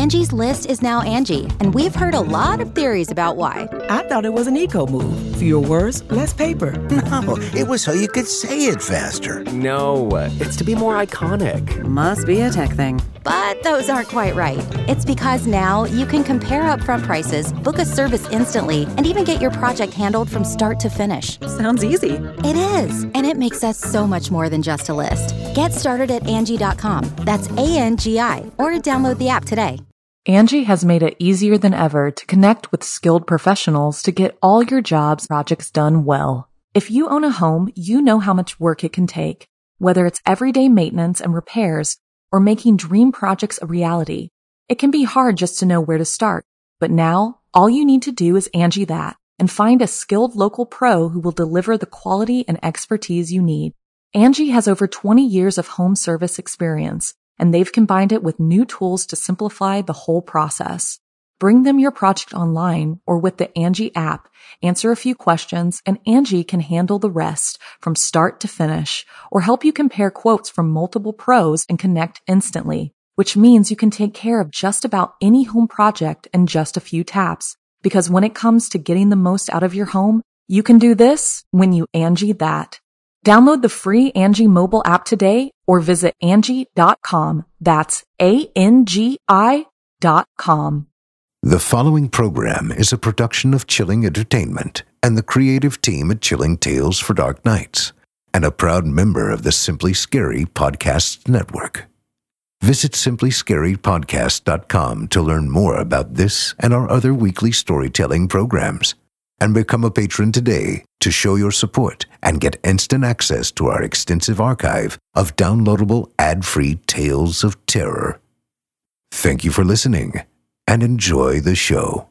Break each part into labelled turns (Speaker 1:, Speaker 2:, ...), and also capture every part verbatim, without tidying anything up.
Speaker 1: Angie's List is now Angie, and we've heard a lot of theories about why.
Speaker 2: I thought it was an eco move. Fewer words, less paper.
Speaker 3: No, it was so you could say it faster.
Speaker 4: No, it's to be more iconic.
Speaker 5: Must be a tech thing.
Speaker 1: But those aren't quite right. It's because now you can compare upfront prices, book a service instantly, and even get your project handled from start to finish.
Speaker 5: Sounds easy.
Speaker 1: It is, and it makes us so much more than just a list. Get started at Angie dot com. That's A N G I, or download the app today.
Speaker 6: Angie has made it easier than ever to connect with skilled professionals to get all your jobs projects done well. If you own a home, you know how much work it can take, whether it's everyday maintenance and repairs or making dream projects a reality. It can be hard just to know where to start, but now all you need to do is Angie that and find a skilled local pro who will deliver the quality and expertise you need. Angie has over twenty years of home service experience, and they've combined it with new tools to simplify the whole process. Bring them your project online or with the Angie app, answer a few questions, and Angie can handle the rest from start to finish, or help you compare quotes from multiple pros and connect instantly, which means you can take care of just about any home project in just a few taps. Because when it comes to getting the most out of your home, you can do this when you Angie that. Download the free Angie mobile app today or visit Angie dot com. That's A N G I dot com.
Speaker 3: The following program is a production of Chilling Entertainment and the creative team at Chilling Tales for Dark Nights, and a proud member of the Simply Scary Podcast Network. Visit simply scary podcast dot com to learn more about this and our other weekly storytelling programs. And become a patron today to show your support and get instant access to our extensive archive of downloadable ad-free tales of terror. Thank you for listening and enjoy the show.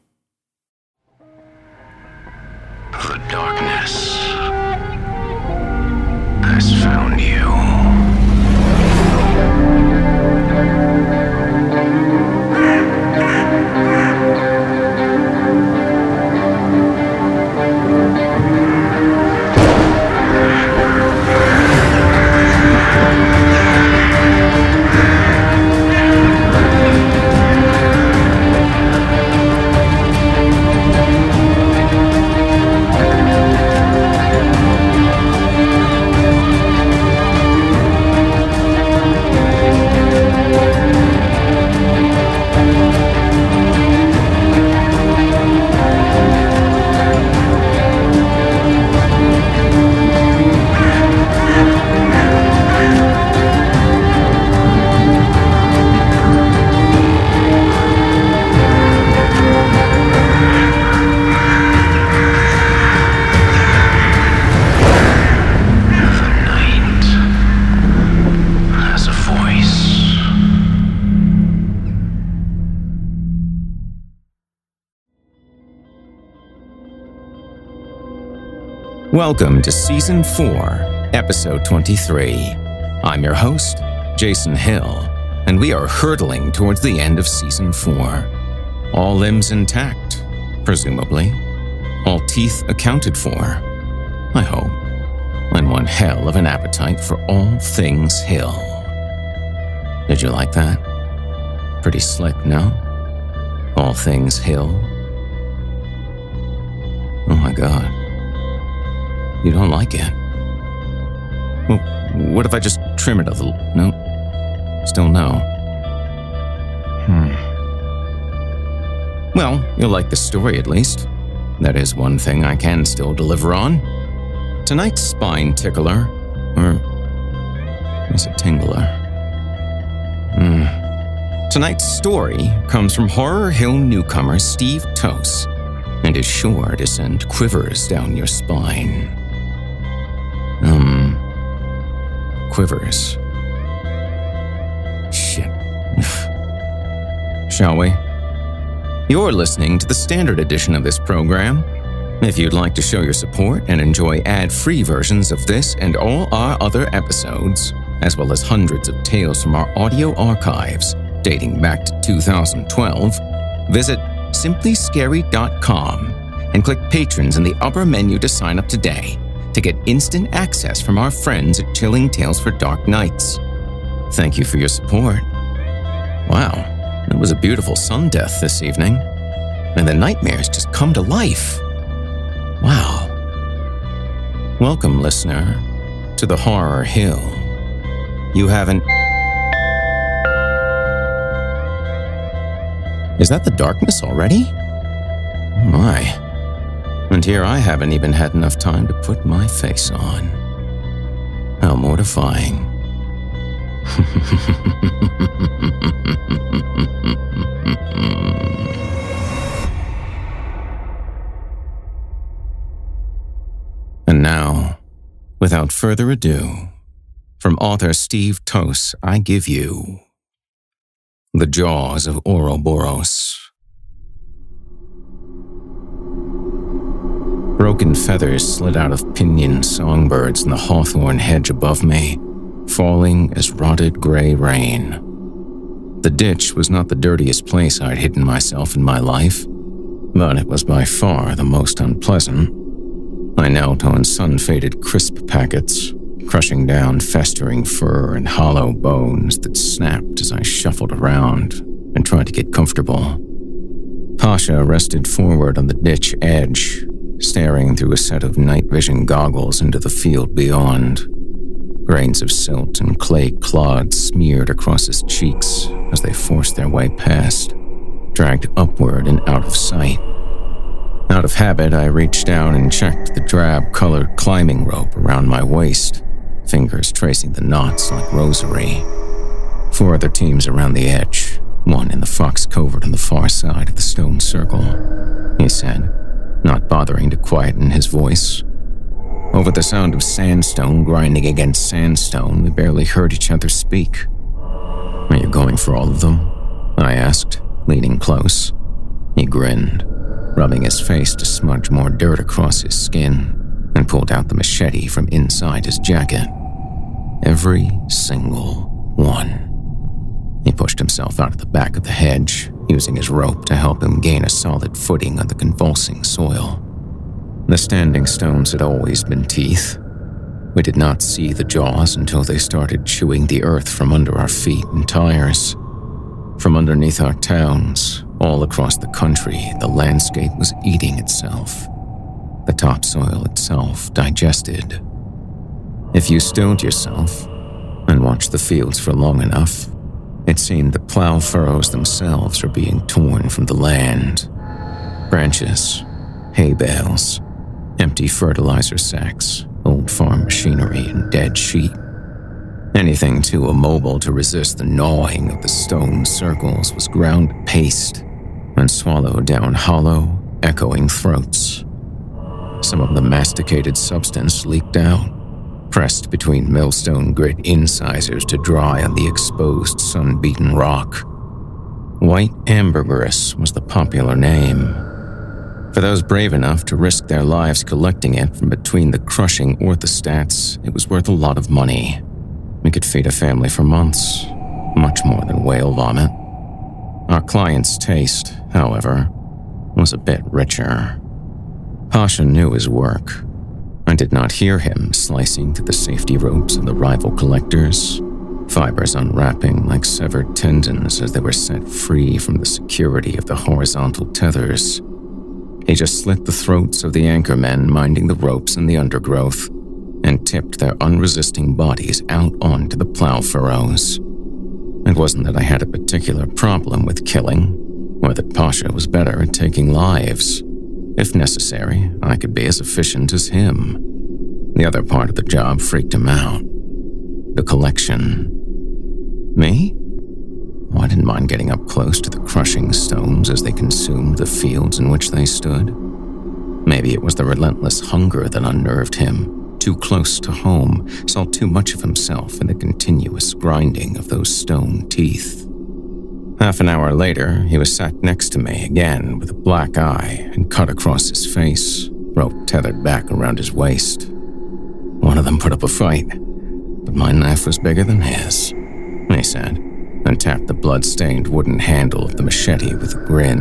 Speaker 7: The darkness has found you. Welcome to Season four, Episode twenty-three. I'm your host, Jason Hill, and we are hurtling towards the end of Season four. All limbs intact, presumably. All teeth accounted for, I hope. And one hell of an appetite for all things Hill. Did you like that? Pretty slick, no? All things Hill. Oh my god. You don't like it? Well, what if I just trim it a little? No? Still no? Hmm. Well, you'll like the story at least. That is one thing I can still deliver on. Tonight's spine tickler, or is it tingler? Hmm. Tonight's story comes from Horror Hill newcomer Steve Tose, and is sure to send quivers down your spine. Um, quivers. Shit. Shall we? You're listening to the standard edition of this program. If you'd like to show your support and enjoy ad-free versions of this and all our other episodes, as well as hundreds of tales from our audio archives dating back to two thousand twelve, visit simply scary dot com and click Patrons in the upper menu to sign up today to get instant access from our friends at Chilling Tales for Dark Nights. Thank you for your support. Wow, It was a beautiful sun death this evening, and the nightmares just come to life. Wow. Welcome, listener, to the Horror Hill. You haven't... Is that the darkness already? Oh my. And here I haven't even had enough time to put my face on. How mortifying. And now, without further ado, from author Steve Tose, I give you The Jaws of Ouroboros. Broken feathers slid out of pinyon songbirds in the hawthorn hedge above me, falling as rotted gray rain. The ditch was not the dirtiest place I'd hidden myself in my life, but it was by far the most unpleasant. I knelt on sun-faded crisp packets, crushing down festering fur and hollow bones that snapped as I shuffled around and tried to get comfortable. Pasha rested forward on the ditch edge, staring through a set of night vision goggles into the field beyond. Grains of silt and clay clods smeared across his cheeks as they forced their way past, dragged upward and out of sight. Out of habit, I reached down and checked the drab-colored climbing rope around my waist, fingers tracing the knots like rosary. Four other teams around the edge, one in the fox covert on the far side of the stone circle, he said, not bothering to quieten his voice. Over the sound of sandstone grinding against sandstone, we barely heard each other speak. Are you going for all of them? I asked, leaning close. He grinned, rubbing his face to smudge more dirt across his skin, and pulled out the machete from inside his jacket. Every single one. He pushed himself out of the back of the hedge, using his rope to help him gain a solid footing on the convulsing soil. The standing stones had always been teeth. We did not see the jaws until they started chewing the earth from under our feet and tires. From underneath our towns, all across the country, the landscape was eating itself. The topsoil itself digested. If you stilled yourself and watched the fields for long enough, it seemed the plow furrows themselves were being torn from the land. Branches, hay bales, empty fertilizer sacks, old farm machinery, and dead sheep. Anything too immobile to resist the gnawing of the stone circles was ground to paste and swallowed down hollow, echoing throats. Some of the masticated substance leaked out, pressed between millstone grit incisors to dry on the exposed sun-beaten rock. White ambergris was the popular name. For those brave enough to risk their lives collecting it from between the crushing orthostats, it was worth a lot of money. We could feed a family for months, much more than whale vomit. Our client's taste, however, was a bit richer. Pasha knew his work. I did not hear him slicing through the safety ropes of the rival collectors, fibers unwrapping like severed tendons as they were set free from the security of the horizontal tethers. He just slit the throats of the anchormen minding the ropes in the undergrowth and tipped their unresisting bodies out onto the plow furrows. It wasn't that I had a particular problem with killing, or that Pasha was better at taking lives. If necessary, I could be as efficient as him. The other part of the job freaked him out. The collection. Me? Oh, I didn't mind getting up close to the crushing stones as they consumed the fields in which they stood. Maybe it was the relentless hunger that unnerved him. Too close to home, saw too much of himself in the continuous grinding of those stone teeth. Half an hour later, he was sat next to me again with a black eye and cut across his face, rope tethered back around his waist. One of them put up a fight, but my knife was bigger than his, he said, and tapped the blood-stained wooden handle of the machete with a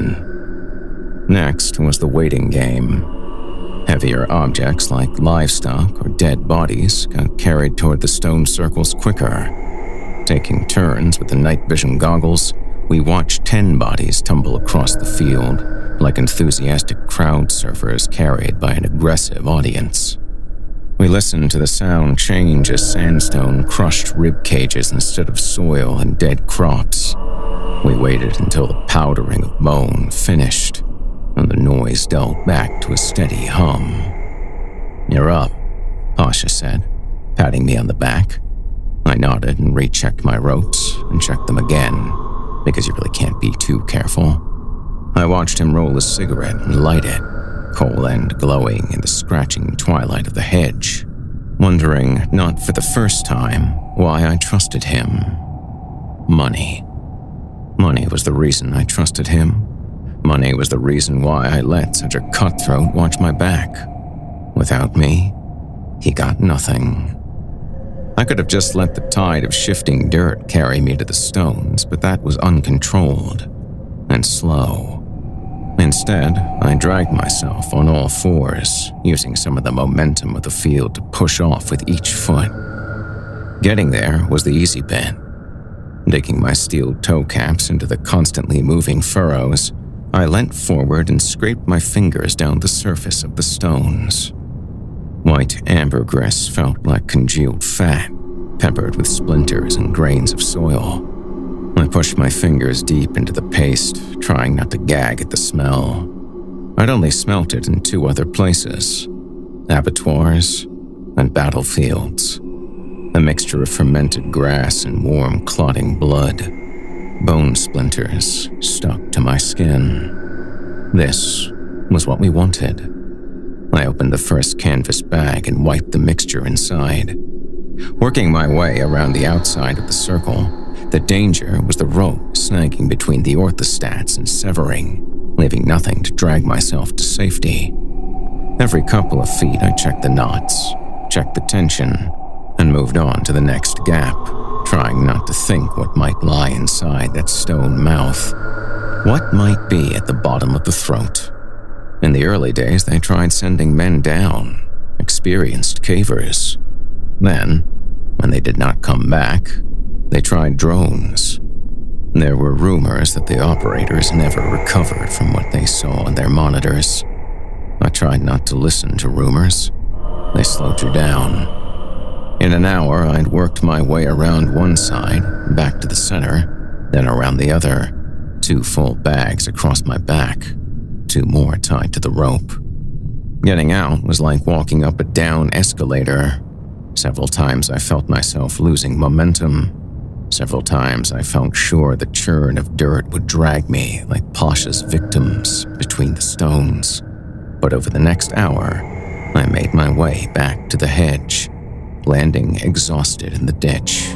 Speaker 7: grin. Next was the waiting game. Heavier objects like livestock or dead bodies got carried toward the stone circles quicker. Taking turns with the night vision goggles, we watched ten bodies tumble across the field like enthusiastic crowd surfers carried by an aggressive audience. We listened to the sound change as sandstone crushed rib cages instead of soil and dead crops. We waited until the powdering of bone finished, and the noise dulled back to a steady hum. "You're up," Pasha said, patting me on the back. I nodded and rechecked my ropes and checked them again, because you really can't be too careful. I watched him roll a cigarette and light it, coal end glowing in the scratching twilight of the hedge, wondering, not for the first time, why I trusted him. Money. Money was the reason I trusted him. Money was the reason why I let such a cutthroat watch my back. Without me, he got nothing. I could have just let the tide of shifting dirt carry me to the stones, but that was uncontrolled and slow. Instead, I dragged myself on all fours, using some of the momentum of the field to push off with each foot. Getting there was the easy bit. Digging my steel toe caps into the constantly moving furrows, I leant forward and scraped my fingers down the surface of the stones. White ambergris felt like congealed fat, peppered with splinters and grains of soil. I pushed my fingers deep into the paste, trying not to gag at the smell. I'd only smelt it in two other places: abattoirs and battlefields. A mixture of fermented grass and warm, clotting blood. Bone splinters stuck to my skin. This was what we wanted. I opened the first canvas bag and wiped the mixture inside. Working my way around the outside of the circle, the danger was the rope snagging between the orthostats and severing, leaving nothing to drag myself to safety. Every couple of feet I checked the knots, checked the tension, and moved on to the next gap, trying not to think what might lie inside that stone mouth. What might be at the bottom of the throat? In the early days, they tried sending men down, experienced cavers. Then, when they did not come back, they tried drones. There were rumors that the operators never recovered from what they saw on their monitors. I tried not to listen to rumors. They slowed you down. In an hour, I'd worked my way around one side, back to the center, then around the other, two full bags across my back, two more tied to the rope. Getting out was like walking up a down escalator. Several times I felt myself losing momentum. Several times I felt sure the churn of dirt would drag me like Pasha's victims between the stones. But over the next hour, I made my way back to the hedge, landing exhausted in the ditch.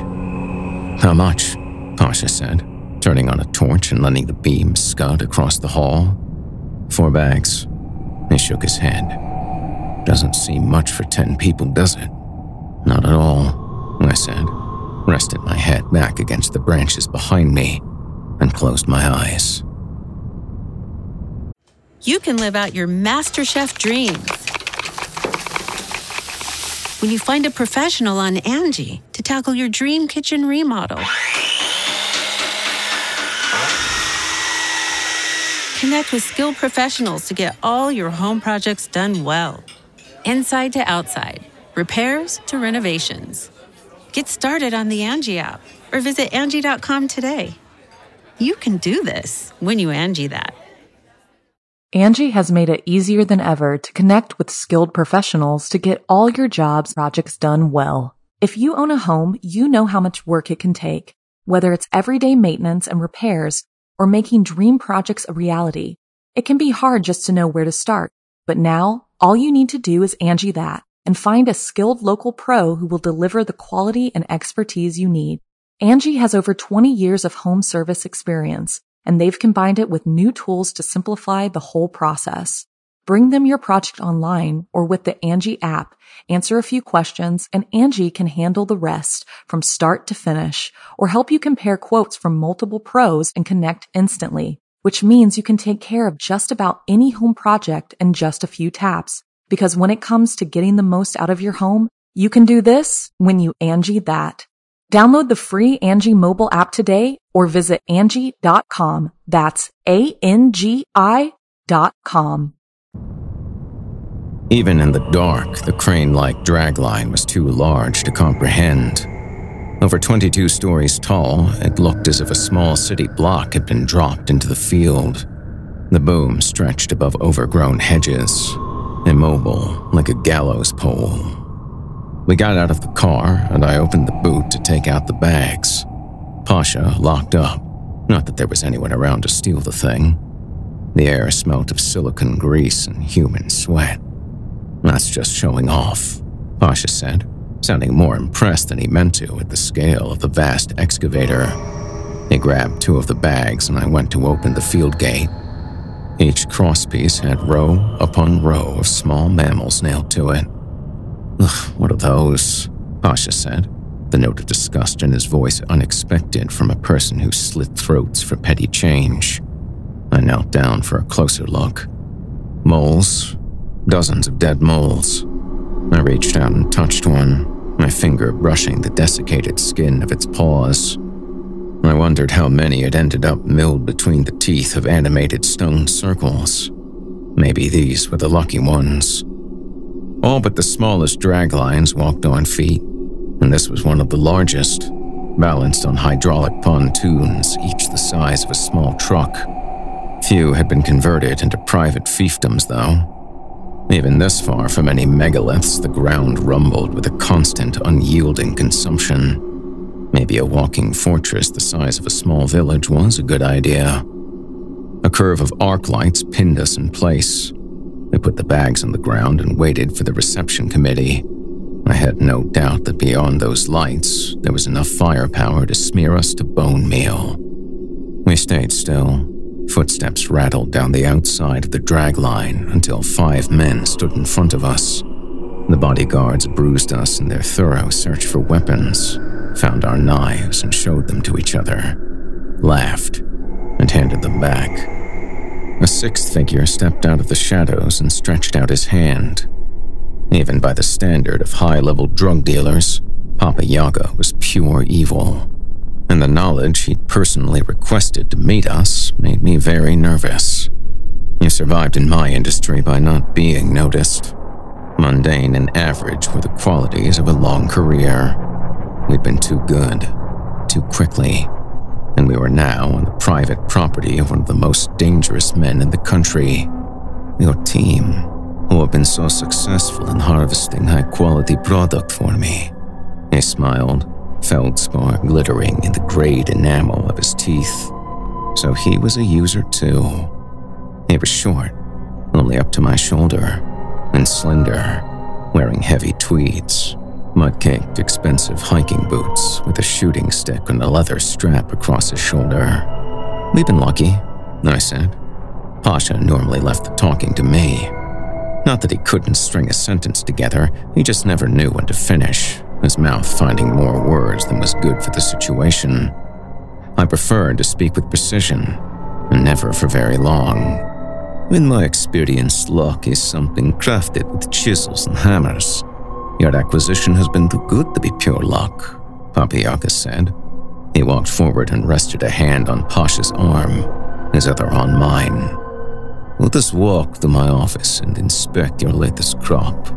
Speaker 7: "How much?" Pasha said, turning on a torch and letting the beam scud across the hall. "Four bags." He shook his head. "Doesn't seem much for ten people, does it?" "Not at all," I said, rested my head back against the branches behind me, and closed my eyes.
Speaker 5: You can live out your MasterChef dreams when you find a professional on Angie to tackle your dream kitchen remodel. Connect with skilled professionals to get all your home projects done well. Inside to outside, repairs to renovations. Get started on the Angie app or visit Angie dot com today. You can do this when you Angie that.
Speaker 6: Angie has made it easier than ever to connect with skilled professionals to get all your jobs projects done well. If you own a home, you know how much work it can take, whether it's everyday maintenance and repairs or making dream projects a reality. It can be hard just to know where to start, but now all you need to do is Angie that and find a skilled local pro who will deliver the quality and expertise you need. Angie has over twenty years of home service experience, and they've combined it with new tools to simplify the whole process. Bring them your project online or with the Angie app, answer a few questions, and Angie can handle the rest from start to finish, or help you compare quotes from multiple pros and connect instantly, which means you can take care of just about any home project in just a few taps. Because when it comes to getting the most out of your home, you can do this when you Angie that. Download the free Angie mobile app today or visit Angie dot com. That's A N G I dot com.
Speaker 7: Even in the dark, the crane-like dragline was too large to comprehend. Over twenty-two stories tall, it looked as if a small city block had been dropped into the field. The boom stretched above overgrown hedges, immobile like a gallows pole. We got out of the car, and I opened the boot to take out the bags. Pasha locked up. Not that there was anyone around to steal the thing. The air smelt of silicone grease and human sweat. That's just showing off, Pasha said, sounding more impressed than he meant to at the scale of the vast excavator. He grabbed two of the bags, and I went to open the field gate. Each crosspiece had row upon row of small mammals nailed to it. Ugh, what are those? Pasha said, the note of disgust in his voice unexpected from a person who slit throats for petty change. I knelt down for a closer look. Moles. Dozens of dead moles. I reached out and touched one, my finger brushing the desiccated skin of its paws. I wondered how many had ended up milled between the teeth of animated stone circles. Maybe these were the lucky ones. All but the smallest draglines walked on feet, and this was one of the largest, balanced on hydraulic pontoons, each the size of a small truck. Few had been converted into private fiefdoms, though. Even this far from any megaliths, the ground rumbled with a constant, unyielding consumption. Maybe a walking fortress the size of a small village was a good idea. A curve of arc lights pinned us in place. We put the bags on the ground and waited for the reception committee. I had no doubt that beyond those lights, there was enough firepower to smear us to bone meal. We stayed still. Footsteps rattled down the outside of the dragline until five men stood in front of us. The bodyguards bruised us in their thorough search for weapons, found our knives and showed them to each other, laughed, and handed them back. A sixth figure stepped out of the shadows and stretched out his hand. Even by the standard of high-level drug dealers, Papa Yaga was pure evil, and the knowledge he'd personally requested to meet us made me very nervous. You survived in my industry by not being noticed. Mundane and average were the qualities of a long career. We'd been too good, too quickly, and we were now on the private property of one of the most dangerous men in the country. Your team, who have been so successful in harvesting high-quality product for me. He smiled, feldspar glittering in the grayed enamel of his teeth. So he was a user too. He was short, only up to my shoulder, and slender, wearing heavy tweeds, mud-caked expensive hiking boots with a shooting stick on a leather strap across his shoulder. We've been lucky, I said. Pasha normally left the talking to me. Not that he couldn't string a sentence together, he just never knew when to finish, his mouth finding more words than was good for the situation. I preferred to speak with precision, and never for very long. In my experience, luck is something crafted with chisels and hammers. Your acquisition has been too good to be pure luck, Papa Yaga said. He walked forward and rested a hand on Pasha's arm, his other on mine. Let us walk to my office and inspect your latest crop.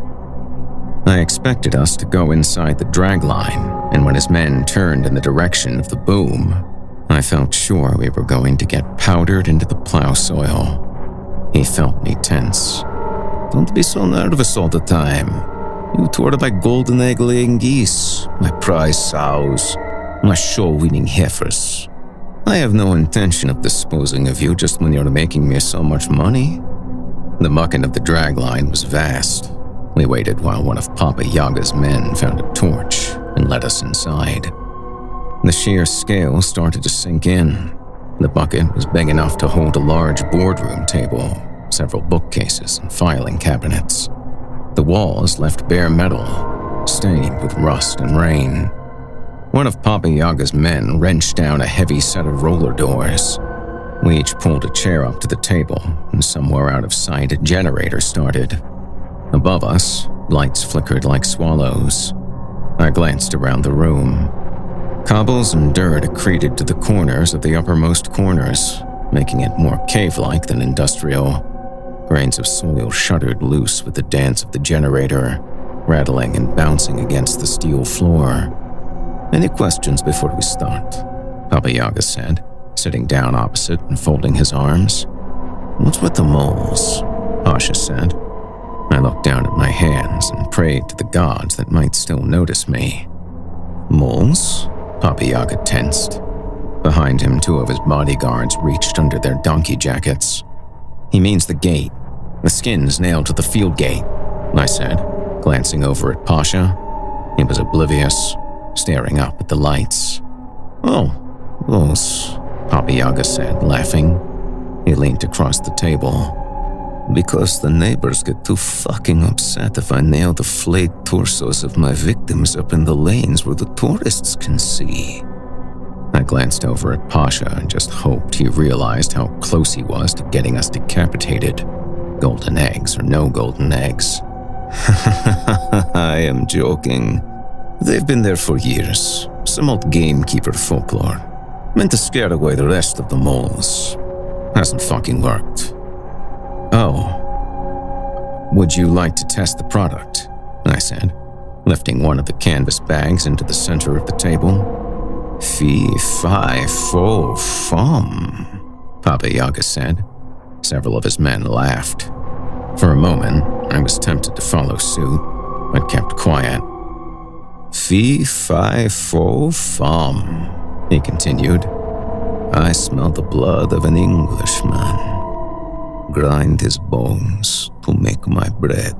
Speaker 7: I expected us to go inside the dragline, and when his men turned in the direction of the boom, I felt sure we were going to get powdered into the plow soil. He felt me tense. Don't be so nervous all the time. You toured my golden egg-laying geese, my prize sows, my show-winning heifers. I have no intention of disposing of you just when you're making me so much money. The mucking of the dragline was vast. We waited while one of Papa Yaga's men found a torch and led us inside. The sheer scale started to sink in. The bucket was big enough to hold a large boardroom table, several bookcases and filing cabinets. The walls left bare metal, stained with rust and rain. One of Papa Yaga's men wrenched down a heavy set of roller doors. We each pulled a chair up to the table, and somewhere out of sight a generator started. Above us, lights flickered like swallows. I glanced around the room. Cobbles and dirt accreted to the corners of the uppermost corners, making it more cave-like than industrial. Grains of soil shuddered loose with the dance of the generator, rattling and bouncing against the steel floor. "Any questions before we start?" Baba Yaga said, sitting down opposite and folding his arms. "What's with the moles?" Pasha said. I looked down at my hands and prayed to the gods that might still notice me. "Moles?" Baba Yaga tensed. Behind him, two of his bodyguards reached under their donkey jackets. "He means the gate. The skin's nailed to the field gate," I said, glancing over at Pasha. He was oblivious, staring up at the lights. "Oh, those," Baba Yaga said, laughing. He leaned across the table. "Because the neighbors get too fucking upset if I nail the flayed torsos of my victims up in the lanes where the tourists can see." I glanced over at Pasha and just hoped he realized how close he was to getting us decapitated. Golden eggs or no golden eggs. I am joking. They've been there for years. Some old gamekeeper folklore. Meant to scare away the rest of the moles. Hasn't fucking worked. "Oh. Would you like to test the product?" I said, lifting one of the canvas bags into the center of the table. "Fee, fi, fo, fum," Baba Yaga said. Several of his men laughed. For a moment, I was tempted to follow suit, but kept quiet. "Fee, fi, fo, fum," he continued. "I smell the blood of an Englishman. Grind his bones to make my bread."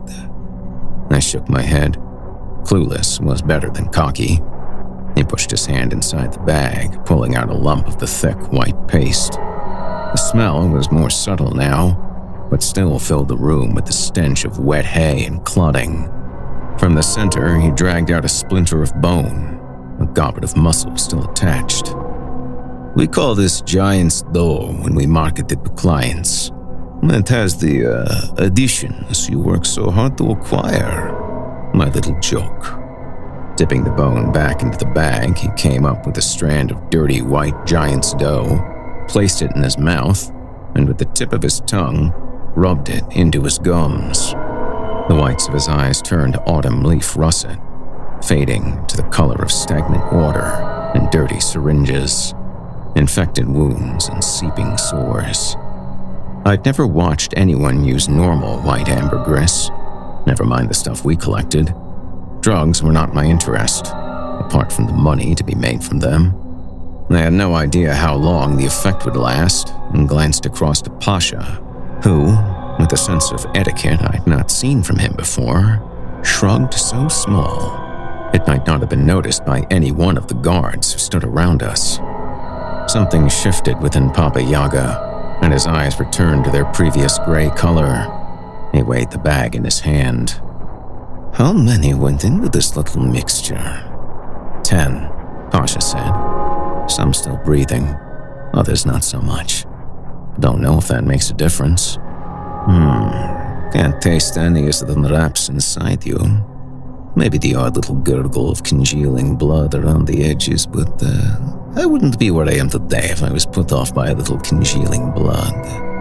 Speaker 7: I shook my head. Clueless was better than cocky. He pushed his hand inside the bag, pulling out a lump of the thick white paste. The smell was more subtle now, but still filled the room with the stench of wet hay and clotting. From the center, he dragged out a splinter of bone, a goblet of muscle still attached. "We call this giant's dough when we market it to clients. It has the uh, additions you work so hard to acquire. My little joke." Dipping the bone back into the bag, he came up with a strand of dirty white giant's dough, placed it in his mouth, and with the tip of his tongue, rubbed it into his gums. The whites of his eyes turned autumn leaf russet, fading to the color of stagnant water and dirty syringes, infected wounds and seeping sores. I'd never watched anyone use normal white ambergris, never mind the stuff we collected. Drugs were not my interest, apart from the money to be made from them. I had no idea how long the effect would last and glanced across to Pasha, who, with a sense of etiquette I'd not seen from him before, shrugged so small it might not have been noticed by any one of the guards who stood around us. Something shifted within Baba Yaga, and his eyes returned to their previous gray color. He weighed the bag in his hand. "How many went into this little mixture?" Ten, Pasha said. "Some still breathing, others not so much. Don't know if that makes a difference." Hmm, can't taste any as the wraps inside you. Maybe the odd little gurgle of congealing blood around the edges, but uh, I wouldn't be where I am today if I was put off by a little congealing blood."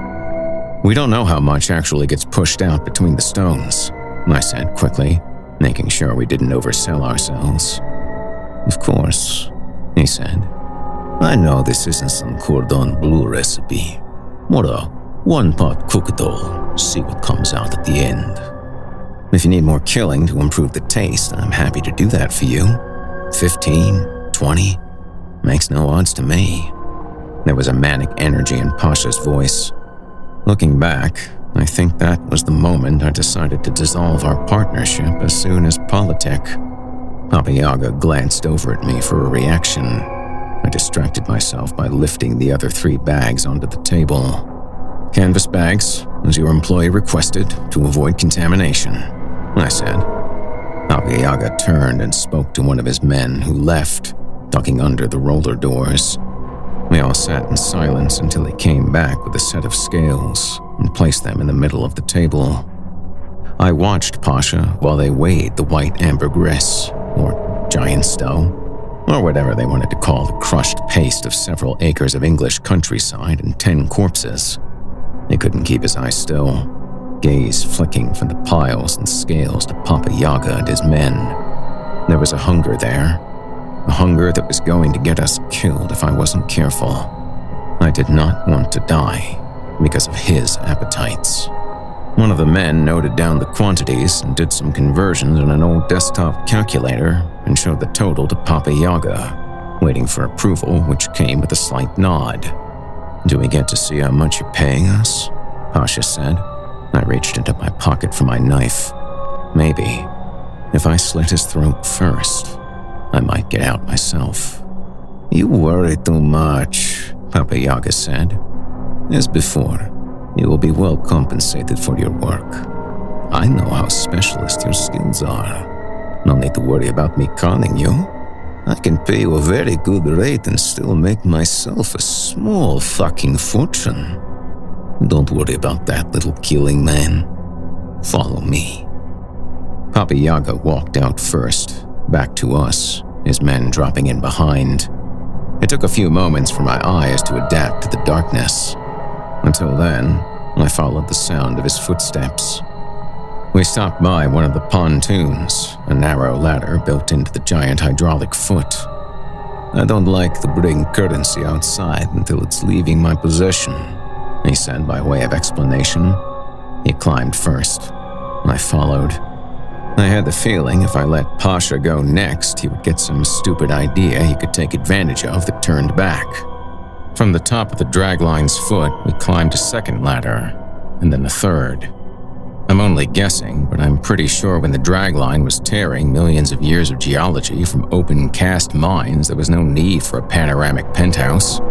Speaker 7: "We don't know how much actually gets pushed out between the stones," I said quickly, making sure we didn't oversell ourselves. "Of course," he said. "I know this isn't some cordon bleu recipe. More a one-pot cook-it-all, see what comes out at the end. If you need more killing to improve the taste, I'm happy to do that for you. Fifteen, twenty, makes no odds to me." There was a manic energy in Pasha's voice. Looking back, I think that was the moment I decided to dissolve our partnership as soon as politic. Baba Yaga glanced over at me for a reaction. I distracted myself by lifting the other three bags onto the table. "Canvas bags, as your employee requested, to avoid contamination," I said. Baba Yaga turned and spoke to one of his men who left, ducking under the roller doors. We all sat in silence until he came back with a set of scales and placed them in the middle of the table. I watched Pasha while they weighed the white ambergris, or giant's dough, or whatever they wanted to call the crushed paste of several acres of English countryside and ten corpses. He couldn't keep his eyes still, gaze flicking from the piles and scales to Papa Yaga and his men. There was a hunger there, a hunger that was going to get us killed if I wasn't careful. I did not want to die because of his appetites. One of the men noted down the quantities and did some conversions on an old desktop calculator and showed the total to Papa Yaga, waiting for approval, which came with a slight nod. "Do we get to see how much you're paying us?" Pasha said. I reached into my pocket for my knife. Maybe, if I slit his throat first, I might get out myself. "You worry too much," Papa Yaga said. "As before, you will be well compensated for your work. I know how specialist your skills are. No need to worry about me conning you. I can pay you a very good rate and still make myself a small fucking fortune. Don't worry about that, little killing man. Follow me." Papa Yaga walked out first, back to us, his men dropping in behind. It took a few moments for my eyes to adapt to the darkness. Until then, I followed the sound of his footsteps. We stopped by one of the pontoons, a narrow ladder built into the giant hydraulic foot. "I don't like to bring currency outside until it's leaving my possession," he said by way of explanation. He climbed first. I followed. I had the feeling if I let Pasha go next, he would get some stupid idea he could take advantage of that turned back. From the top of the dragline's foot, we climbed a second ladder, and then a third. I'm only guessing, but I'm pretty sure when the dragline was tearing millions of years of geology from open cast mines, there was no need for a panoramic penthouse.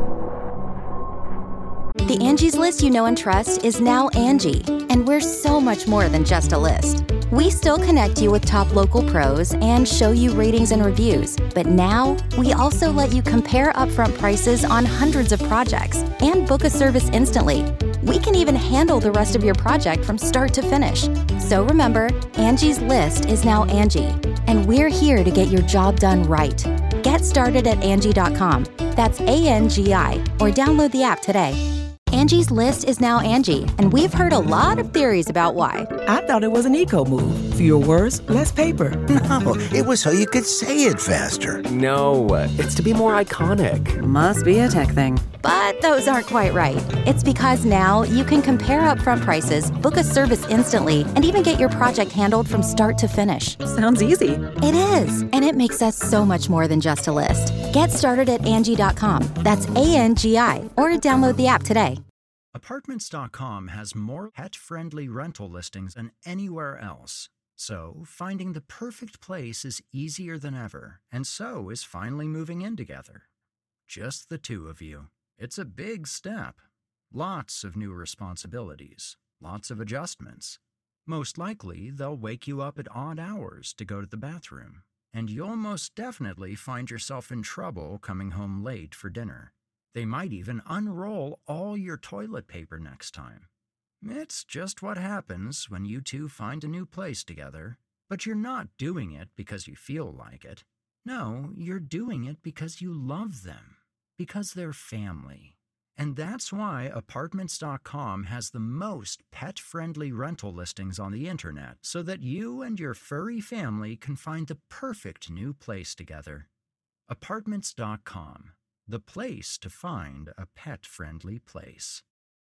Speaker 1: The Angie's List you know and trust is now Angie, and we're so much more than just a list. We still connect you with top local pros and show you ratings and reviews, but now we also let you compare upfront prices on hundreds of projects and book a service instantly. We can even handle the rest of your project from start to finish. So remember, Angie's List is now Angie, and we're here to get your job done right. Get started at Angie dot com. That's A N G I, or download the app today. Angie's List is now Angie, and we've heard a lot of theories about why.
Speaker 2: I thought it was an eco move. Fewer words, less paper.
Speaker 8: No, it was so you could say it faster.
Speaker 4: No, it's to be more iconic.
Speaker 9: Must be a tech thing.
Speaker 1: But those aren't quite right. It's because now you can compare upfront prices, book a service instantly, and even get your project handled from start to finish.
Speaker 9: Sounds easy.
Speaker 1: It is, and it makes us so much more than just a list. Get started at Angie dot com. That's A N G I, or download the app today.
Speaker 10: Apartments dot com has more pet-friendly rental listings than anywhere else. So, finding the perfect place is easier than ever, and so is finally moving in together. Just the two of you. It's a big step. Lots of new responsibilities, lots of adjustments. Most likely, they'll wake you up at odd hours to go to the bathroom, and you'll most definitely find yourself in trouble coming home late for dinner. They might even unroll all your toilet paper next time. It's just what happens when you two find a new place together. But you're not doing it because you feel like it. No, you're doing it because you love them, because they're family. And that's why Apartments dot com has the most pet-friendly rental listings on the internet, so that you and your furry family can find the perfect new place together. Apartments dot com. The place to find a pet-friendly place.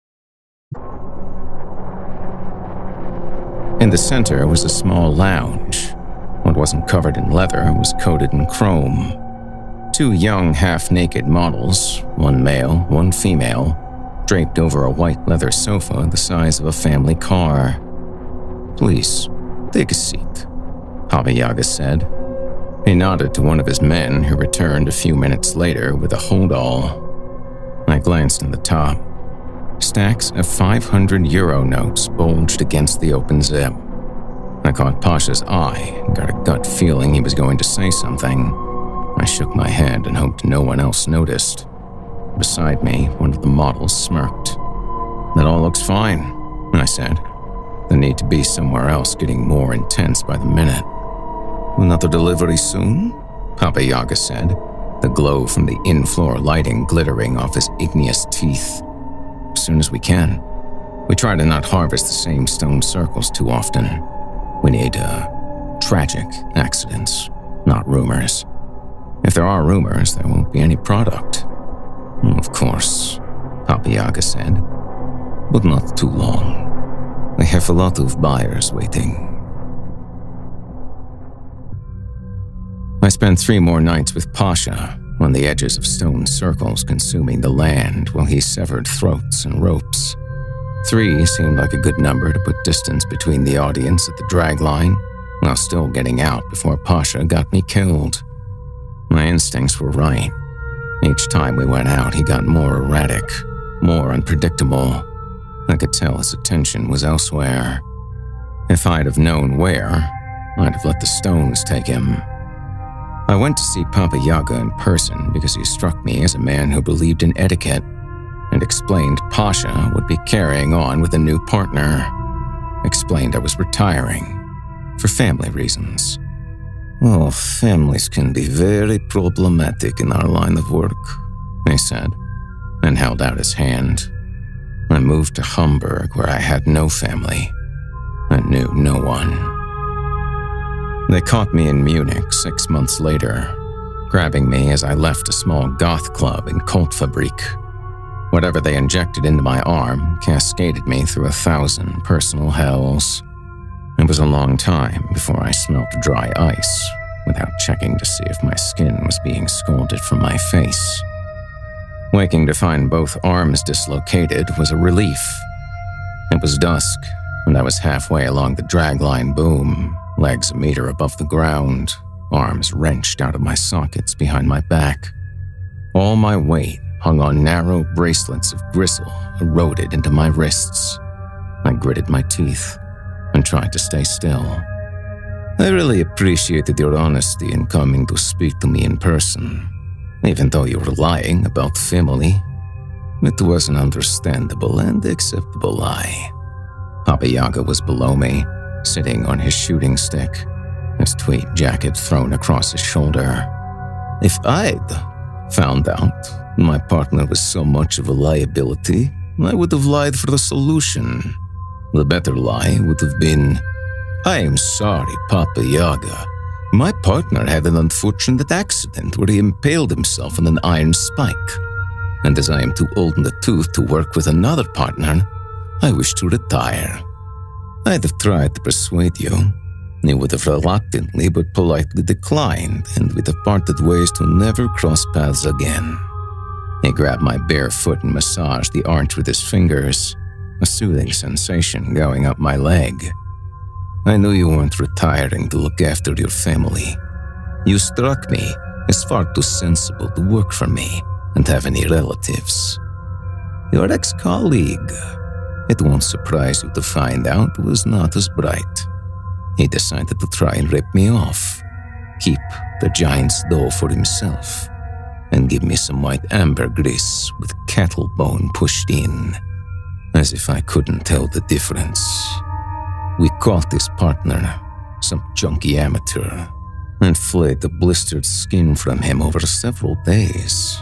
Speaker 7: In the center was a small lounge. What wasn't covered in leather was coated in chrome. Two young, half-naked models, one male, one female, draped over a white leather sofa the size of a family car. "Please, take a seat," Papa Yaga said. He nodded to one of his men, who returned a few minutes later with a hold-all. I glanced in the top. Stacks of five hundred euro notes bulged against the open zip. I caught Pasha's eye and got a gut feeling he was going to say something. I shook my head and hoped no one else noticed. Beside me, one of the models smirked. "That all looks fine," I said. "The need to be somewhere else getting more intense by the minute." "Another delivery soon?" Papa Yaga said, the glow from the in-floor lighting glittering off his igneous teeth. As soon as we can. We try to not harvest the same stone circles too often. We need, uh, tragic accidents, not rumors. If there are rumors, there won't be any product. Of course, Papa Yaga said, but not too long. We have a lot of buyers waiting. I spent three more nights with Pasha on the edges of stone circles consuming the land while he severed throats and ropes. Three seemed like a good number to put distance between the audience at the drag line, while still getting out before Pasha got me killed. My instincts were right. Each time we went out, he got more erratic, more unpredictable. I could tell his attention was elsewhere. If I'd have known where, I'd have let the stones take him. I went to see Papa Yaga in person because he struck me as a man who believed in etiquette and explained Pasha would be carrying on with a new partner. Explained I was retiring for family reasons. Oh, families can be very problematic in our line of work, he said, and held out his hand. I moved to Hamburg where I had no family. I knew no one. They caught me in Munich six months later, grabbing me as I left a small goth club in Kultfabrik. Whatever they injected into my arm cascaded me through a thousand personal hells. It was a long time before I smelt dry ice, without checking to see if my skin was being scalded from my face. Waking to find both arms dislocated was a relief. It was dusk, and I was halfway along the dragline boom, legs a meter above the ground, arms wrenched out of my sockets behind my back. All my weight hung on narrow bracelets of gristle eroded into my wrists. I gritted my teeth and tried to stay still. I really appreciated your honesty in coming to speak to me in person, even though you were lying about family. It was an understandable and acceptable lie. Papa Yaga was below me, sitting on his shooting stick, his tweed jacket thrown across his shoulder. If I'd found out my partner was so much of a liability, I would have lied for the solution. The better lie would have been, I am sorry, Papa Yaga. My partner had an unfortunate accident where he impaled himself on an iron spike. And as I am too old in the tooth to work with another partner, I wish to retire. I'd have tried to persuade you. You would have reluctantly but politely declined, and we'd have parted ways to never cross paths again. He grabbed my bare foot and massaged the arch with his fingers, a soothing sensation going up my leg. I knew you weren't retiring to look after your family. You struck me as far too sensible to work for me and have any relatives. Your ex-colleague, it won't surprise you to find out, was not as bright. He decided to try and rip me off, keep the giant's dough for himself, and give me some white ambergris with cattle bone pushed in, as if I couldn't tell the difference. We caught his partner, some junky amateur, and flayed the blistered skin from him over several days.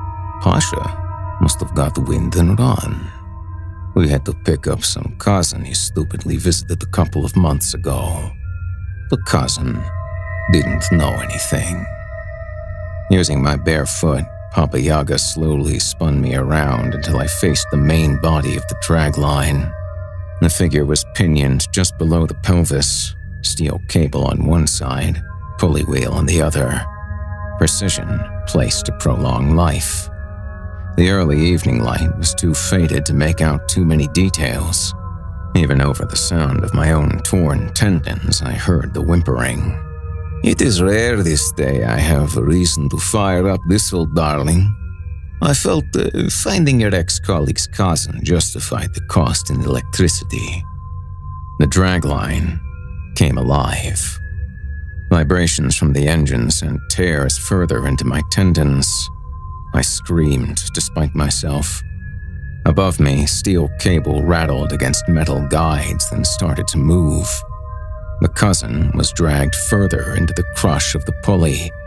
Speaker 7: Pasha must have got wind and run. We had to pick up some cousin he stupidly visited a couple of months ago. The cousin didn't know anything. Using my bare foot, Papa Yaga slowly spun me around until I faced the main body of the drag line. The figure was pinioned just below the pelvis, steel cable on one side, pulley wheel on the other. Precision placed to prolong life. The early evening light was too faded to make out too many details. Even over the sound of my own torn tendons, I heard the whimpering. It is rare this day I have a reason to fire up this old darling. I felt uh, finding your ex-colleague's cousin justified the cost in electricity. The dragline came alive. Vibrations from the engine sent tears further into my tendons. I screamed despite myself. Above me, steel cable rattled against metal guides, then started to move. The cousin was dragged further into the crush of the pulley,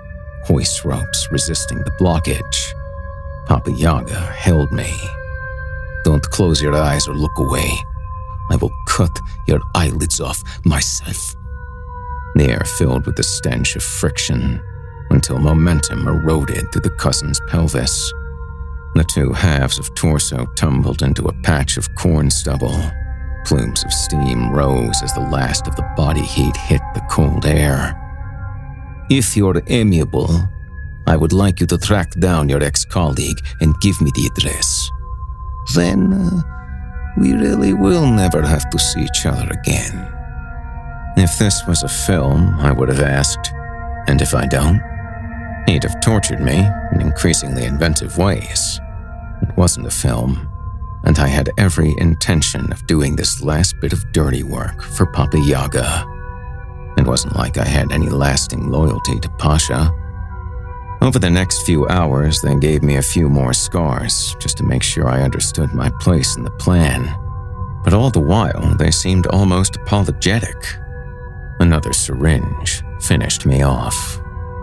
Speaker 7: hoist ropes resisting the blockage. Papa Yaga held me. "Don't close your eyes or look away. I will cut your eyelids off myself." The air filled with the stench of friction until momentum eroded through the cousin's pelvis. The two halves of torso tumbled into a patch of corn stubble. Plumes of steam rose as the last of the body heat hit the cold air. "If you're amiable, I would like you to track down your ex-colleague and give me the address. Then, uh, we really will never have to see each other again." If this was a film, I would have asked, and if I don't? He'd have tortured me in increasingly inventive ways. It wasn't a film, and I had every intention of doing this last bit of dirty work for Papa Yaga. It wasn't like I had any lasting loyalty to Pasha. Over the next few hours, they gave me a few more scars just to make sure I understood my place in the plan. But all the while, they seemed almost apologetic. Another syringe finished me off.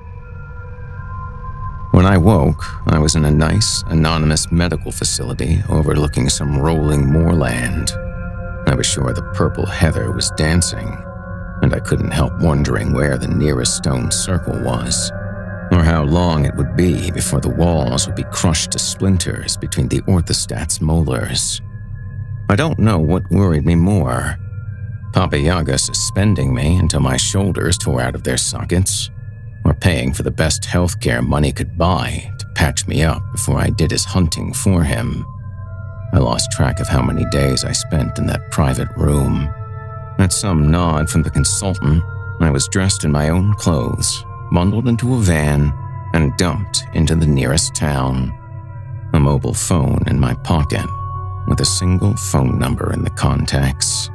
Speaker 7: When I woke, I was in a nice, anonymous medical facility overlooking some rolling moorland. I was sure the purple heather was dancing, and I couldn't help wondering where the nearest stone circle was, or how long it would be before the walls would be crushed to splinters between the orthostat's molars. I don't know what worried me more, Papa Yaga suspending me until my shoulders tore out of their sockets, or paying for the best healthcare money could buy to patch me up before I did his hunting for him. I lost track of how many days I spent in that private room. At some nod from the consultant, I was dressed in my own clothes, bundled into a van, and dumped into the nearest town. A mobile phone in my pocket, with a single phone number in the contacts.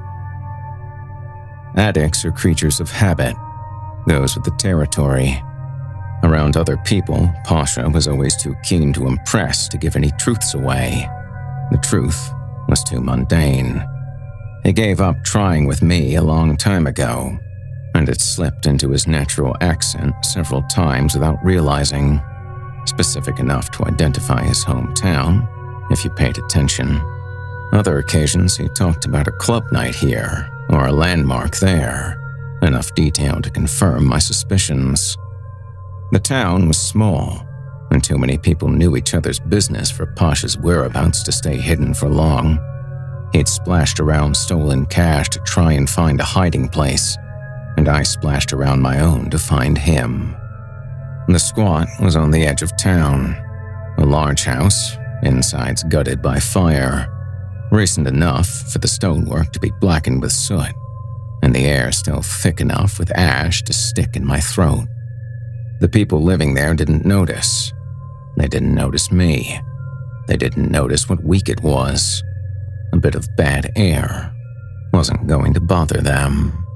Speaker 7: Addicts are creatures of habit, goes with the territory. Around other people, Pasha was always too keen to impress to give any truths away. The truth was too mundane. He gave up trying with me a long time ago, and it slipped into his natural accent several times without realizing, specific enough to identify his hometown, if you paid attention. Other occasions he talked about a club night here, or a landmark there, enough detail to confirm my suspicions. The town was small, and too many people knew each other's business for Pasha's whereabouts to stay hidden for long. He'd splashed around stolen cash to try and find a hiding place, and I splashed around my own to find him. The squat was on the edge of town, a large house, insides gutted by fire, recent enough for the stonework to be blackened with soot, and the air still thick enough with ash to stick in my throat. The people living there didn't notice. They didn't notice me. They didn't notice what week it was. A bit of bad air wasn't going to bother them.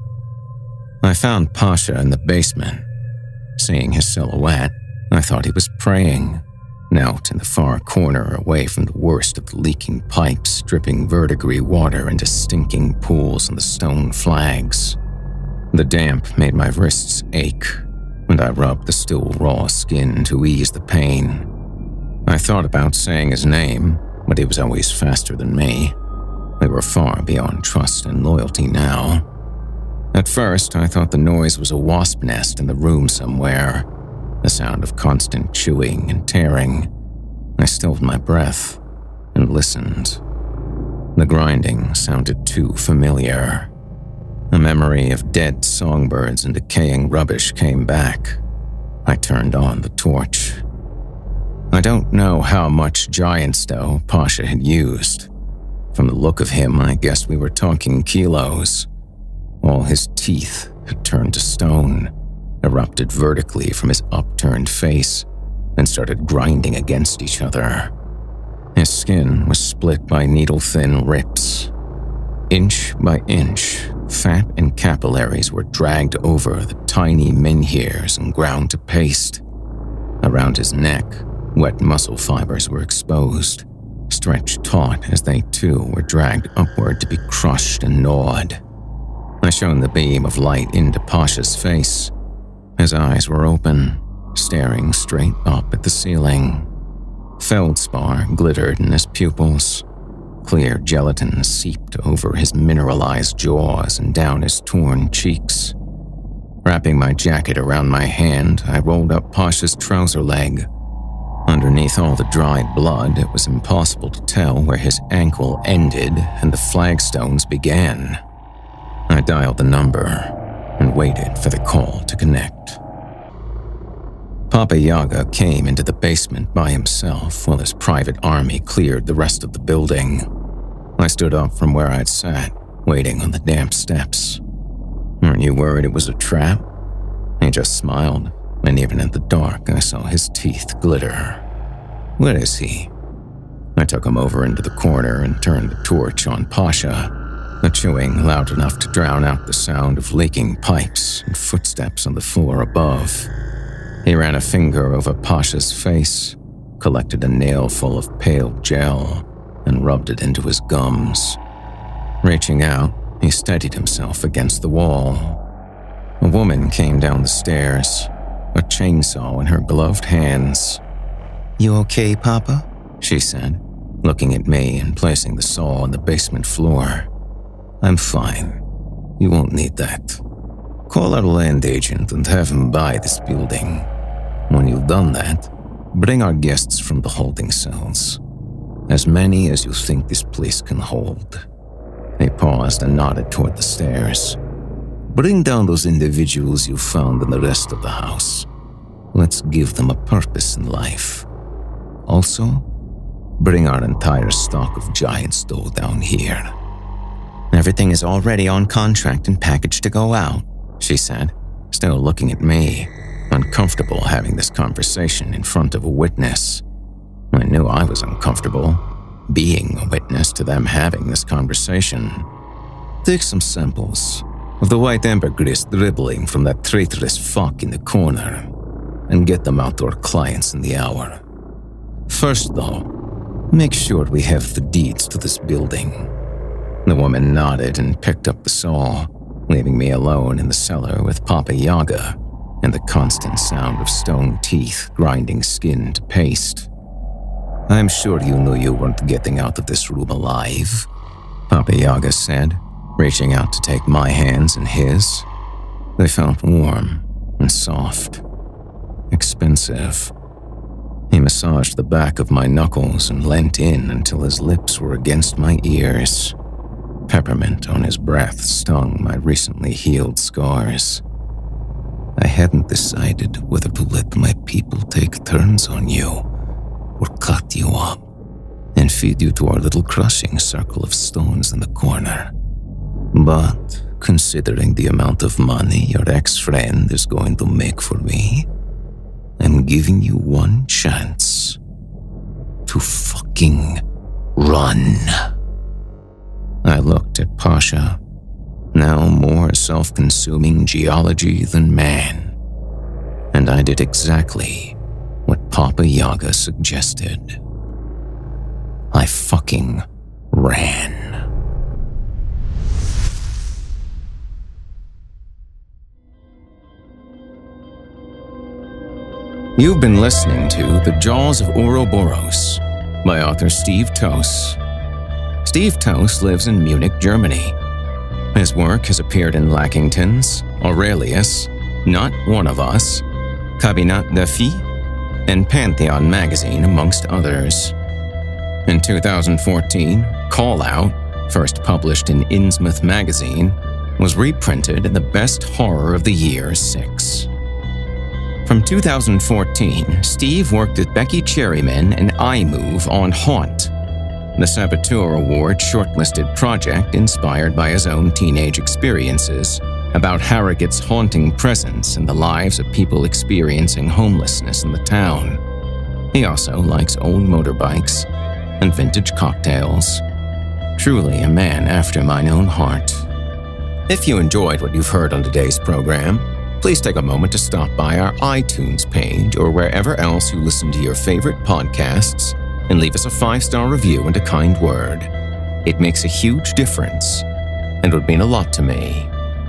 Speaker 7: I found Pasha in the basement. Seeing his silhouette, I thought he was praying, knelt in the far corner away from the worst of the leaking pipes dripping verdigris water into stinking pools on the stone flags. The damp made my wrists ache, and I rubbed the still raw skin to ease the pain. I thought about saying his name, but he was always faster than me. We were far beyond trust and loyalty now. At first, I thought the noise was a wasp nest in the room somewhere, the sound of constant chewing and tearing. I stilled my breath and listened. The grinding sounded too familiar. A memory of dead songbirds and decaying rubbish came back. I turned on the torch. I don't know how much giant stone Pasha had used. From the look of him, I guessed we were talking kilos. All his teeth had turned to stone, erupted vertically from his upturned face, and started grinding against each other. His skin was split by needle-thin rips. Inch by inch, fat and capillaries were dragged over the tiny menhirs and ground to paste. Around his neck, wet muscle fibers were exposed, stretched taut as they too were dragged upward to be crushed and gnawed. I shone the beam of light into Pasha's face. His eyes were open, staring straight up at the ceiling. Feldspar glittered in his pupils. Clear gelatin seeped over his mineralized jaws and down his torn cheeks. Wrapping my jacket around my hand, I rolled up Pasha's trouser leg. Underneath all the dried blood, it was impossible to tell where his ankle ended and the flagstones began. I dialed the number and waited for the call to connect. Papa Yaga came into the basement by himself while his private army cleared the rest of the building. I stood up from where I'd sat, waiting on the damp steps. "Aren't you worried it was a trap?" He just smiled, and even in the dark I saw his teeth glitter. "Where is he?" I took him over into the corner and turned the torch on Pasha, the chewing loud enough to drown out the sound of leaking pipes and footsteps on the floor above. He ran a finger over Pasha's face, collected a nail full of pale gel, and rubbed it into his gums. Reaching out, he steadied himself against the wall. A woman came down the stairs, a chainsaw in her gloved hands. "You okay, Papa?" she said, looking at me and placing the saw on the basement floor. "I'm fine. You won't need that. Call our land agent and have him buy this building. When you've done that, bring our guests from the holding cells. As many as you think this place can hold." He paused and nodded toward the stairs. "Bring down those individuals you found in the rest of the house. Let's give them a purpose in life. Also, bring our entire stock of Giants dough down here." "Everything is already on contract and packaged to go out," she said, still looking at me, uncomfortable having this conversation in front of a witness. I knew I was uncomfortable, being a witness to them having this conversation. "Take some samples of the white ambergris dribbling from that traitorous fuck in the corner, and get them out to our clients in the hour. First, though, make sure we have the deeds to this building." The woman nodded and picked up the saw, leaving me alone in the cellar with Papa Yaga and the constant sound of stone teeth grinding skin to paste. "I'm sure you knew you weren't getting out of this room alive," Papa Yaga said, reaching out to take my hands in his. They felt warm and soft. Expensive. He massaged the back of my knuckles and leant in until his lips were against my ears. Peppermint on his breath stung my recently healed scars. "I hadn't decided whether to let my people take turns on you or cut you up and feed you to our little crushing circle of stones in the corner. But considering the amount of money your ex-friend is going to make for me, I'm giving you one chance to fucking run." I looked at Pasha, now more self-consuming geology than man, and I did exactly what Papa Yaga suggested. I fucking ran. You've been listening to The Jaws of Ouroboros by author Steve Toos. Steve Toos lives in Munich, Germany. His work has appeared in Lackingtons, Aurelius, Not One of Us, Cabinet des Filles, and Pantheon magazine, amongst others. In two thousand fourteen, Call Out, first published in Innsmouth magazine, was reprinted in the Best Horror of the Year six. From two thousand fourteen, Steve worked with Becky Cherryman and iMove on Haunt, the Saboteur Award shortlisted project inspired by his own teenage experiences about Harrogate's haunting presence in the lives of people experiencing homelessness in the town. He also likes old motorbikes and vintage cocktails. Truly a man after mine own heart. If you enjoyed what you've heard on today's program, please take a moment to stop by our iTunes page or wherever else you listen to your favorite podcasts and leave us a five-star review and a kind word. It makes a huge difference and would mean a lot to me.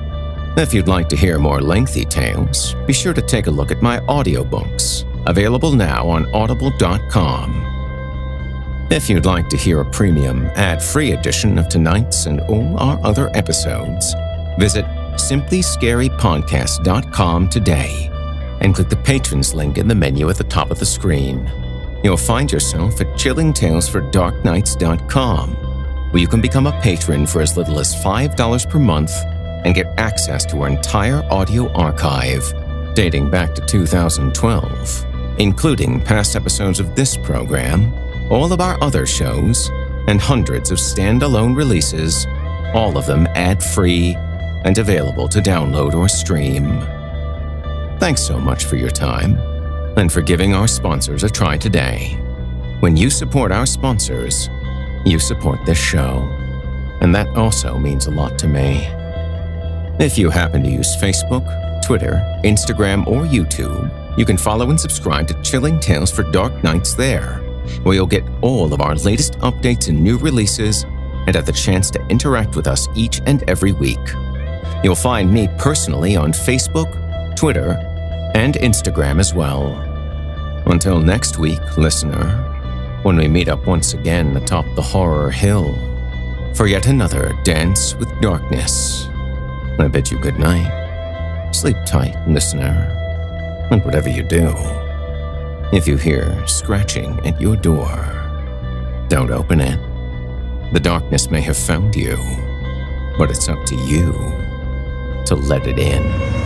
Speaker 7: If you'd like to hear more lengthy tales, be sure to take a look at my audiobooks, available now on audible dot com. If you'd like to hear a premium, ad-free edition of tonight's and all our other episodes, visit simply scary podcast dot com today and click the Patrons link in the menu at the top of the screen. You'll find yourself at chilling tales for dark nights dot com, where you can become a patron for as little as five dollars per month and get access to our entire audio archive dating back to two thousand twelve, including past episodes of this program, all of our other shows, and hundreds of standalone releases, all of them ad-free and available to download or stream. Thanks so much for your time and for giving our sponsors a try today. When you support our sponsors, you support this show, and that also means a lot to me. If you happen to use Facebook, Twitter, Instagram, or YouTube, you can follow and subscribe to Chilling Tales for Dark Nights there, where you'll get all of our latest updates and new releases and have the chance to interact with us each and every week. You'll find me personally on Facebook, Twitter, and Instagram as well. Until next week, listener, when we meet up once again atop the Horror Hill for yet another Dance with Darkness, I bid you good night. Sleep tight, listener, and whatever you do, if you hear scratching at your door, don't open it. The darkness may have found you, but it's up to you to let it in.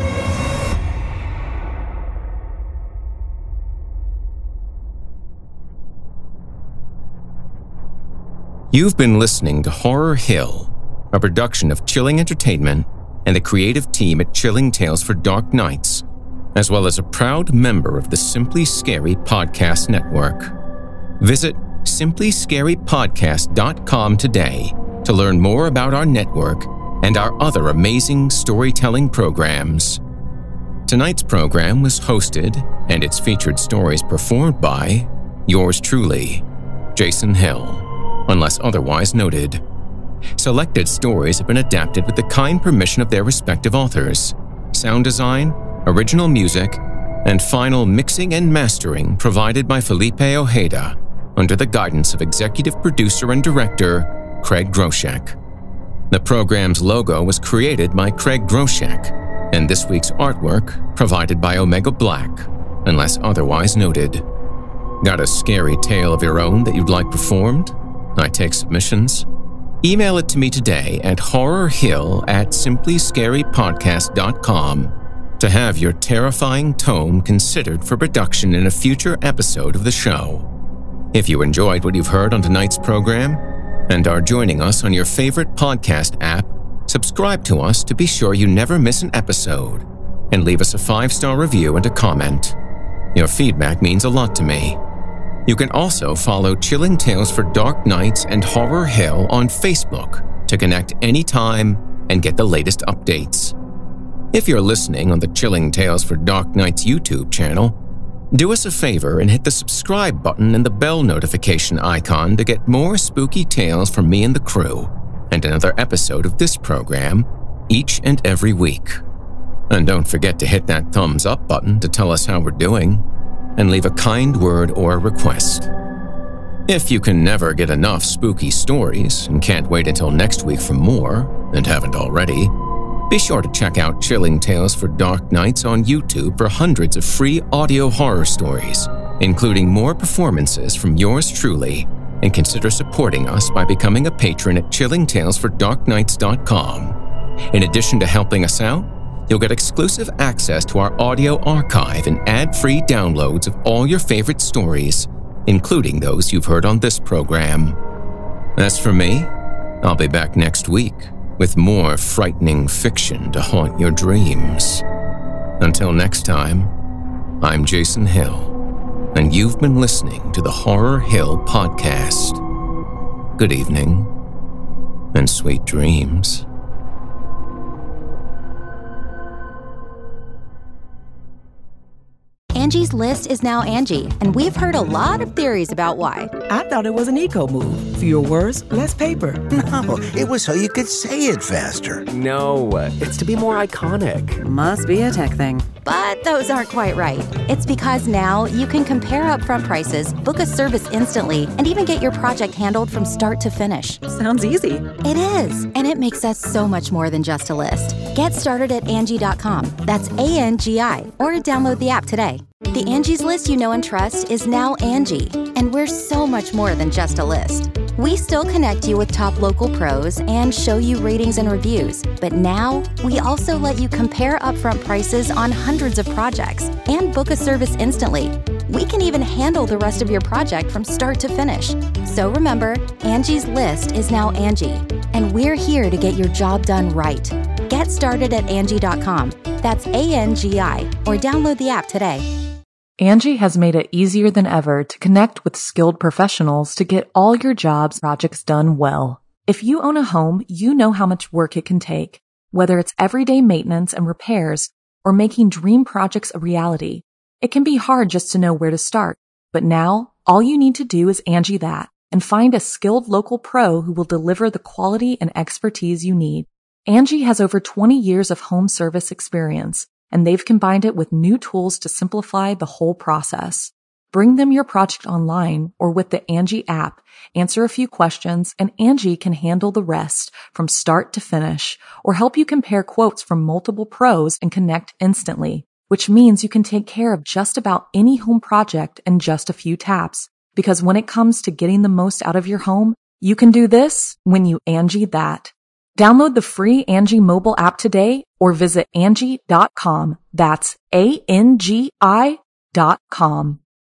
Speaker 7: You've been listening to Horror Hill, a production of Chilling Entertainment and the creative team at Chilling Tales for Dark Nights, as well as a proud member of the Simply Scary Podcast Network. Visit simply scary podcast dot com today to learn more about our network and our other amazing storytelling programs. Tonight's program was hosted and its featured stories performed by yours truly, Jason Hill, unless otherwise noted. Selected stories have been adapted with the kind permission of their respective authors. Sound design, original music, and final mixing and mastering provided by Felipe Ojeda under the guidance of executive producer and director Craig Groshek. The program's logo was created by Craig Groshek, and this week's artwork provided by Omega Black, unless otherwise noted. Got a scary tale of your own that you'd like performed? I take submissions. Email it to me today at horrorhill at simply scary podcast dot com to have your terrifying tome considered for production in a future episode of the show. If you enjoyed what you've heard on tonight's program and are joining us on your favorite podcast app, subscribe to us to be sure you never miss an episode, and leave us a five-star review and a comment. Your feedback means a lot to me. You can also follow Chilling Tales for Dark Nights and Horror Hill on Facebook to connect anytime and get the latest updates. If you're listening on the Chilling Tales for Dark Nights YouTube channel, do us a favor and hit the subscribe button and the bell notification icon to get more spooky tales from me and the crew, and another episode of this program each and every week. And don't forget to hit that thumbs up button to tell us how we're doing, and leave a kind word or a request. If you can never get enough spooky stories and can't wait until next week for more, and haven't already, be sure to check out Chilling Tales for Dark Nights on YouTube for hundreds of free audio horror stories, including more performances from yours truly, and consider supporting us by becoming a patron at chilling tales for dark nights dot com. In addition to helping us out, you'll get exclusive access to our audio archive and ad-free downloads of all your favorite stories, including those you've heard on this program. As for me, I'll be back next week with more frightening fiction to haunt your dreams. Until next time, I'm Jason Hill, and you've been listening to the Horror Hill Podcast. Good evening, and sweet dreams.
Speaker 1: Angie's List is now Angie, and we've heard a lot of theories about why.
Speaker 2: I thought it was an eco move. Fewer words, less paper.
Speaker 8: No, it was so you could say it faster.
Speaker 4: No, it's to be more iconic.
Speaker 9: Must be a tech thing.
Speaker 1: But those aren't quite right. It's because now you can compare upfront prices, book a service instantly, and even get your project handled from start to finish.
Speaker 9: Sounds easy.
Speaker 1: It is, and it makes us so much more than just a list. Get started at Angie dot com. That's A N G I, or download the app today. The Angie's List you know and trust is now Angie, and we're so much more than just a list. We still connect you with top local pros and show you ratings and reviews, but now we also let you compare upfront prices on hundreds of projects and book a service instantly. We can even handle the rest of your project from start to finish. So remember, Angie's List is now Angie, and we're here to get your job done right. Get started at Angie dot com. That's A N G I, or download the app today.
Speaker 6: Angie has made it easier than ever to connect with skilled professionals to get all your jobs projects done well. If you own a home, you know how much work it can take, whether it's everyday maintenance and repairs or making dream projects a reality. It can be hard just to know where to start, but now all you need to do is Angie that and find a skilled local pro who will deliver the quality and expertise you need. Angie has over twenty years of home service experience, and they've combined it with new tools to simplify the whole process. Bring them your project online or with the Angie app, answer a few questions, and Angie can handle the rest from start to finish, or help you compare quotes from multiple pros and connect instantly, which means you can take care of just about any home project in just a few taps. Because when it comes to getting the most out of your home, you can do this when you Angie that. Download the free Angie mobile app today or visit Angie dot com. That's A N G I dot com.